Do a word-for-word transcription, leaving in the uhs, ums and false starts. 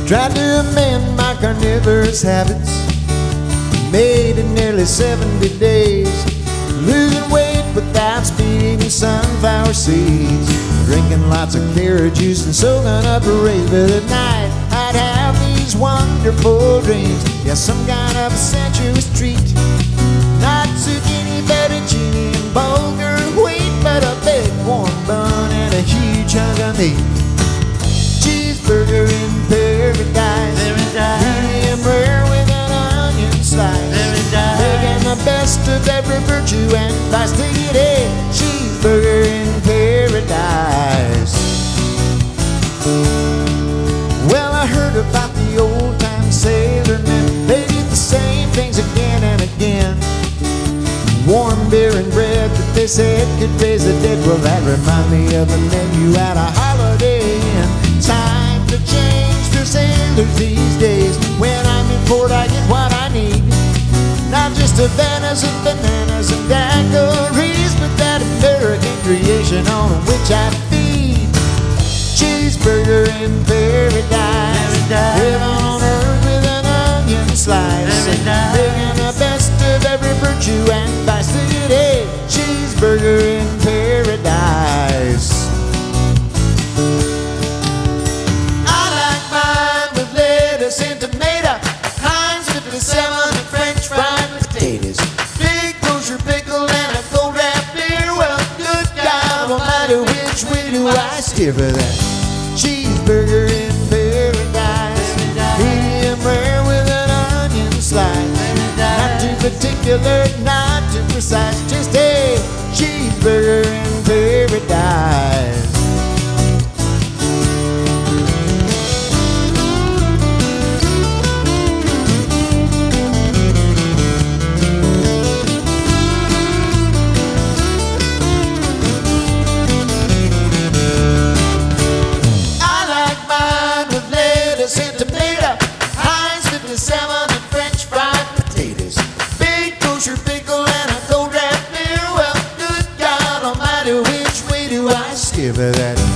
Tried to amend my carnivorous habits, made it nearly seventy days, losing weight without speeding sunflower seeds, drinking lots of carrot juice and soaking up a rays. But at night I'd have these wonderful dreams, yeah, some kind of a sensuous treat. Not zucchini, fettuccine, and bulgur wheat, but a big warm bun and a huge hunk of meat. Cheeseburger in paradise, medium rare with an onion slice, taking the best of every virtue and vice. Take it in, cheeseburger in paradise. Well, I heard about the old-time sailormen. They did the same things again and again. Warm beer and bread that they said could raise the dead. Well, that remind me of a menu at a Holiday Inn. Time to change for sailors these days. When I'm in port, I get what I need. Not just Havanas and bananas and daiquiris, but that American creation on which I feed. Cheeseburger in paradise, live on earth with an onion slice, making the best of every virtue and vice. Look at it, cheeseburger in paradise. I like mine with lettuce and tomato, Heinz fifty-seven and French fried potatoes, big kosher pickle and a cold draft beer. Well, good God almighty, which way do I steer for that? Cheeseburger in paradise, medium rare with an onion slice, not too particular, not too precise, just a cheeseburger in paradise. And tomato, Heinz fifty-seven and French fried potatoes, big kosher pickle and a cold draft beer. Well, good God almighty, which way do I steer for that?